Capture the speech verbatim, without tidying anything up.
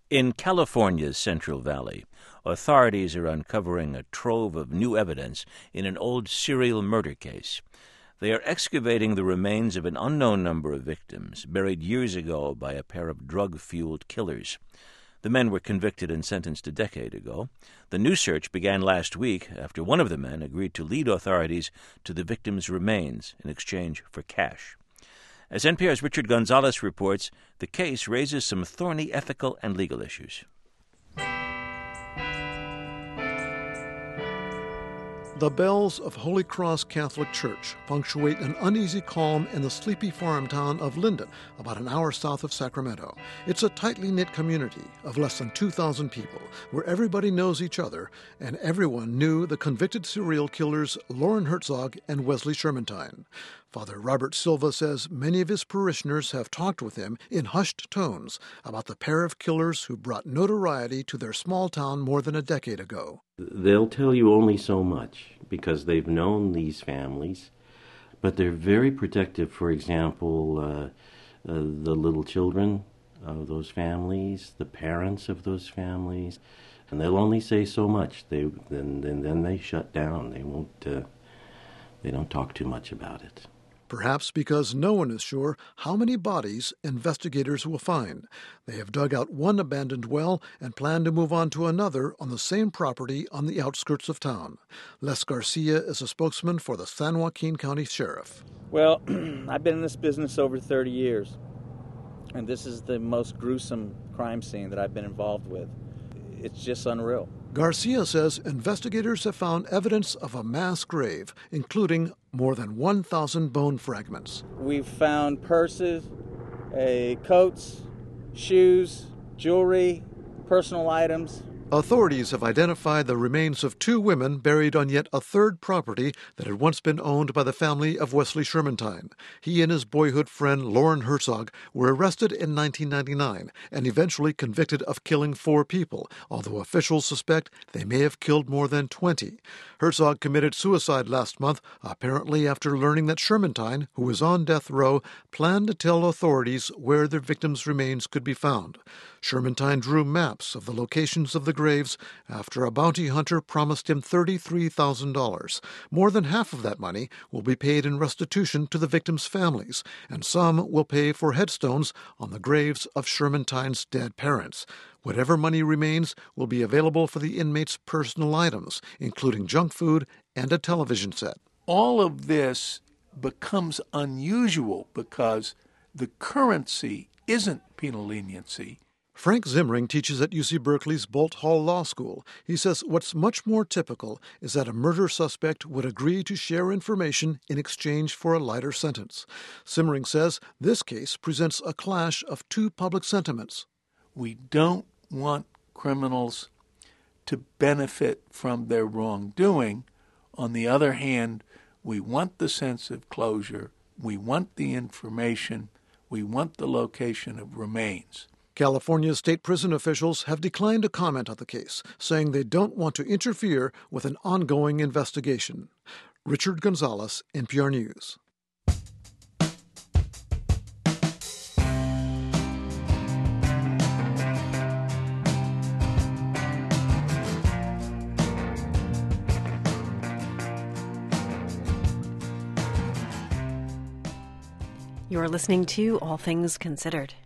In California's Central Valley, authorities are uncovering a trove of new evidence in an old serial murder case. They are excavating the remains of an unknown number of victims buried years ago by a pair of drug-fueled killers. The men were convicted and sentenced a decade ago. The new search began last week after one of the men agreed to lead authorities to the victims' remains in exchange for cash. As N P R's Richard Gonzalez reports, the case raises some thorny ethical and legal issues. The bells of Holy Cross Catholic Church punctuate an uneasy calm in the sleepy farm town of Linden, about an hour south of Sacramento. It's a tightly knit community of less than two thousand people, where everybody knows each other, and everyone knew the convicted serial killers Loren Herzog and Wesley Shermantine. Father Robert Silva says many of his parishioners have talked with him in hushed tones about the pair of killers who brought notoriety to their small town more than a decade ago. They'll tell you only so much because they've known these families, but they're very protective. For example, uh, uh, the little children of those families, the parents of those families, and they'll only say so much. They then then, then they shut down. They won't. Uh, they don't talk too much about it. Perhaps because no one is sure how many bodies investigators will find. They have dug out one abandoned well and plan to move on to another on the same property on the outskirts of town. Les Garcia is a spokesman for the San Joaquin County Sheriff. Well, I've been in this business over thirty years, and this is the most gruesome crime scene that I've been involved with. It's just unreal. Garcia says investigators have found evidence of a mass grave, including more than one thousand bone fragments. We've found purses, a coats, shoes, jewelry, personal items. Authorities have identified the remains of two women buried on yet a third property that had once been owned by the family of Wesley Shermantine. He and his boyhood friend Loren Herzog were arrested in nineteen ninety-nine and eventually convicted of killing four people, although officials suspect they may have killed more than twenty. Herzog committed suicide last month, apparently after learning that Shermantine, who was on death row, planned to tell authorities where their victims' remains could be found. Shermantine drew maps of the locations of the graves after a bounty hunter promised him thirty-three thousand dollars. More than half of that money will be paid in restitution to the victims' families, and some will pay for headstones on the graves of Shermantine's dead parents. Whatever money remains will be available for the inmates' personal items, including junk food and a television set. All of this becomes unusual because the currency isn't penal leniency. Frank Zimring teaches at U C Berkeley's Bolt Hall Law School. He says what's much more typical is that a murder suspect would agree to share information in exchange for a lighter sentence. Zimring says this case presents a clash of two public sentiments. We don't want criminals to benefit from their wrongdoing. On the other hand, we want the sense of closure. We want the information. We want the location of remains. California state prison officials have declined to comment on the case, saying they don't want to interfere with an ongoing investigation. Richard Gonzalez, N P R News. You're listening to All Things Considered.